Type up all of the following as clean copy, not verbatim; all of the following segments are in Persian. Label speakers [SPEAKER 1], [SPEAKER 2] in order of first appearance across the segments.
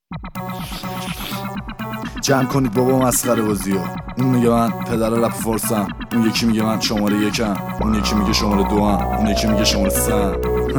[SPEAKER 1] جمع کنید بابا مسخره بازیو. اون میگه من پدر رپ فارسم، اون یکی میگه من شماره یکم، اون یکی میگه شماره دوام، اون یکی میگه شماره سم.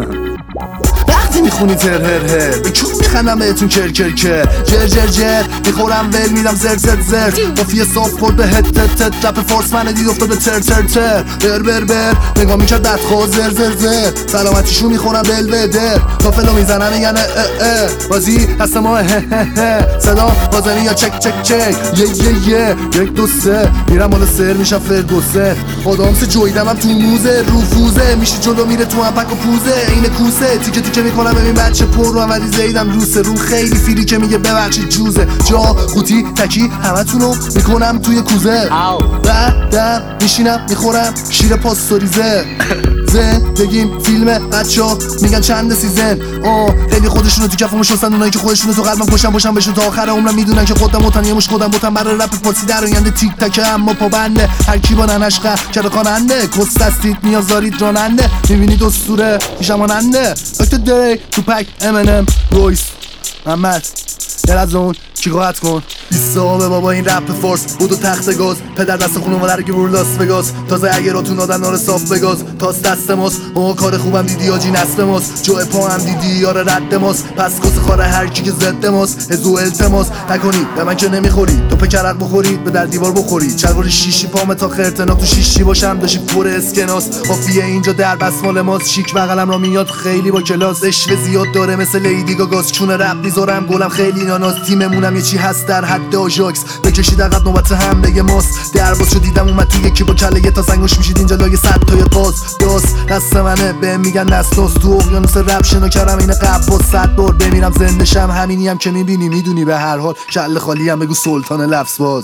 [SPEAKER 1] وقتی میخونی تر هر هر به چون میخندم بهتون کر کر کر جر جر جر میخورم ول میدم زر زر زر قافیه صاف خورده هت تت تت رپ فارس من دید افتاده تر تر تر بر بر بر نگاه میکرد بدخواه زر زر زر سلامتیشو میخورم بل بدر تافلو میزنم میگن بازی هست ما هه هه هه صدا بازنی یا چک چک چک یه یک دو سه میرم بالا سر میشم فرگوسه آدامس جویدم هم تو موزه روفوزه میشه جلو میره تو هم پک و پوزه این کوسه تیکه تیکه میکنم ببین بچه پر رو ولی زیدم روسه رو خیلی فیری که میگه ببخشید جوزه جا قوطی تکی همتونو میکنم توی کوزه بعدم میشینم میخورم شیر پاستوریزه زندگیم فیلم بچه‌ها میگن چند سیزن خیلی خودشونو تو کفمو شستن اونایی که خودشونو تو قلبم کشن باشن بشن تا آخر عمرم میدونن که خودم متن یه مش خودم بوتن برای رپ فارسی در آینده تیک تک اما پابنده هر کی با ننش کرده خواننده کس هستید نیاز دارید راننده میبینید اسطوره پیشماننده دکتر دری توپک امنم رویس محمد یه از اون کی قاعد کن بیستابه بابا این رپ فارس بودو تخت گاز پدر دست خونو مادر که برو لاس وگاس تازه اگه راتون دادن نار صاف بگاز تاس دست ماست کار خوبم دیدی آجی نسل ماست جو پا هم دیدی یار رد ماست پس کس خاره هر کی که ضد ماست هزو التماس نکنید به من که نمیخورید تو پکرت بخورید به در دیوار بخورید چلوار شیشی پام تا خرتنا تو شیشی باشم داشی پر اسکناس قافیه اینجا در بسمال ماست شیک بغلم را میاد خیلی با کلاس اشوه زیاد داره مثل لیدی گاگاس چون رپ میذارم گلم خیلی ناناس تیممونم یه چی هست در حد آژاکس بکشید عقب نوبت حمله ماست درباز شو دیدم اومد تو یکی با کله یه تا سنگوش میشید اینجا لای صد تای قاز داس دست منه به میگن نسناس تو اقیانوس رپ شنا کردم اینه قباس 100 بار بمیرم زنده شم همینی هم که میبینی میدونی به هر حال کله خالی هم بگو سلطان لفظ باز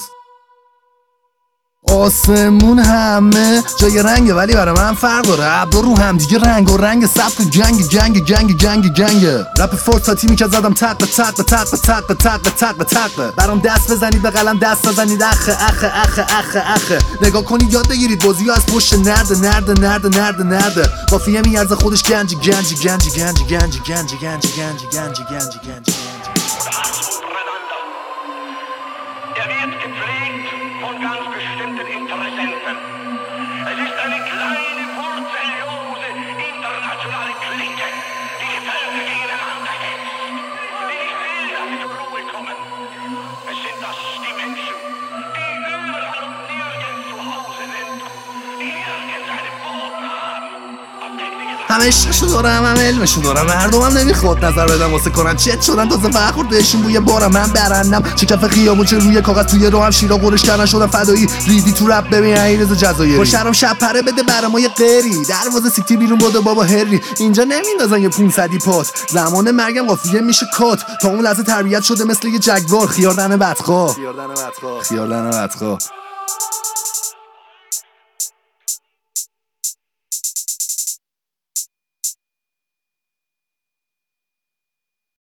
[SPEAKER 1] آسمون همه جای رنگه ولی برای من فرق داره ابرا رو هم دیگه رنگ و رنگ سبت جنگ رپ فورس تا تیمی که زدم تق برام دست بزنید به قلم دست بزنید اخه نگاه کنید یاد بگیرید بازیو از پشت نرده قافیه میارزه خودش گنج
[SPEAKER 2] Der wird gepflegt von ganz bestimmten Interessenten. Es ist eine kleine, wurzellose, internationale Clique, die die Völker gegeneinander hetzt, die nicht will, dass sie zur Ruhe kommen. Es sind das die Menschen, die überall und nirgends zu Hause sind, die nirgends einen Boden haben.
[SPEAKER 1] همه عشقشو دارم همه علمشو دارم مردمم نمیخواد نظر بدم واسه کنن چت شدن تازه فخور بهشون بوی بارم من برندم چه کف خیابون چه روی کاغذ توی رو هم شیرا قرش کردن شدن فدایی ریدی تو رپ ببین علیرضا جزایری با شرم شب پره بده برام یه قری دروازه سیتی بیرون بوده بابا هری اینجا نمیندازن یه 500 پاس زمان مرگم قافیه میشه کات تا اون لحظه تربیت شده مثل یه جگوار خیاردن بدخواه